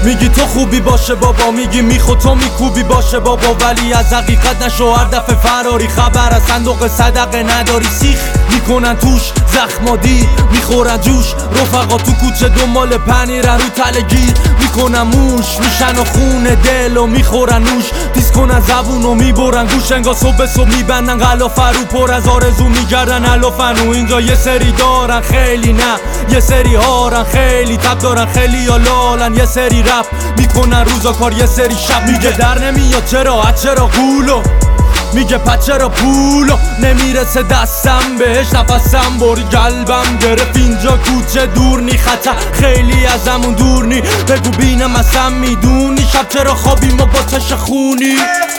میگی تو خوبی باشه بابا، میگی میخو تو میکوبی باشه بابا، ولی از حقیقت نشو هر دفعه فراری. خبر از صندوق صدقه نداری، سیخ میکنن توش زخمادی، میخورن جوش رفقا تو کوچه دنبال پنیرن رو تلگیر، میکنن موش میشن و خون دل و میخورن نوش، دیس کنن زبون و میبرن گوش، انگار صبح میبندن غلافه رو پر از آرزو میگردن علافن. و اینجا یه سری دارن خیلی، نه یه سری هارن خیلی، تب دارن خیلی یا لالن، یه سری رپ میکنن روزا کار یه سری شب. میگه در نمیاد چرا قولو، میگه پس چرا پولو نمیرسه دستم بهش، نفسم بری قلبم گرفت اینجا کوچه دور نی، خطر خیلی ازمون دور نی، بگو بینم اصلا میدونی شب چرا خوابیم و با چش خونی.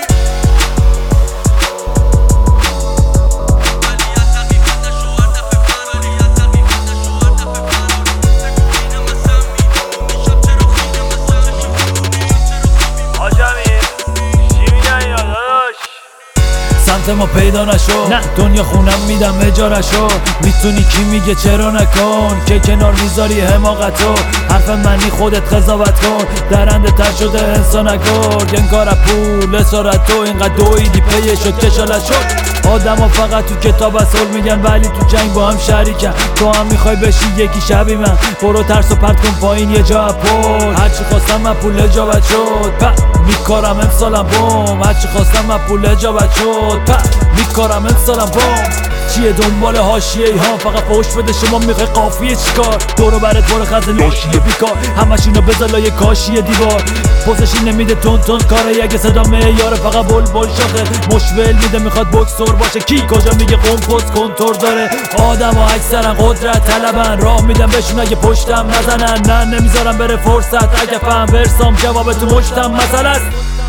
سمت ما پیدا نشو، نه دنیا خونم میدم اجارشو، میتونی کی میگه چرا نکن، که کنار میذاری حماقتو، حرف منی خودت قضاوت کن، درنده تر شده انسان نگرد، انگار پول اسارت تو اینقدر دویدی پیه شد کشالت شد. آدم ها فقط تو کتاب اصول میگن ولی تو جنگ با هم شریکن، تو هم میخوای بشی یکی شبی من، برو ترس و پرت کن پایین یه جا پول، هرچی خواستم من پول اجابت شد، میکارم امسالم بوم، هرچی خواستم من پول اجابت شد، میکارم امسالم بوم. چیه دنبال حاشیه ای ها، فقط فوش بده شما میخوای قافیه چیکار، دورو برت برو خط لاشیه بیکار، همش اینو بذار لای کاشیه دیوار، پوزشی نمیده تون کاره، اگه صدا معیاره فقط بل شاخه، مشول میده میخواد بوکسور باشه، کی کجا میگه قمپوز کنتور داره، آدم ها اکثرا قدرت طلبن، راه میدم بهشون اگه پشتم نزنن، نه نمیذارم بره فرصت، اگه فهم ورسام جواب تو مشتم مسئله است.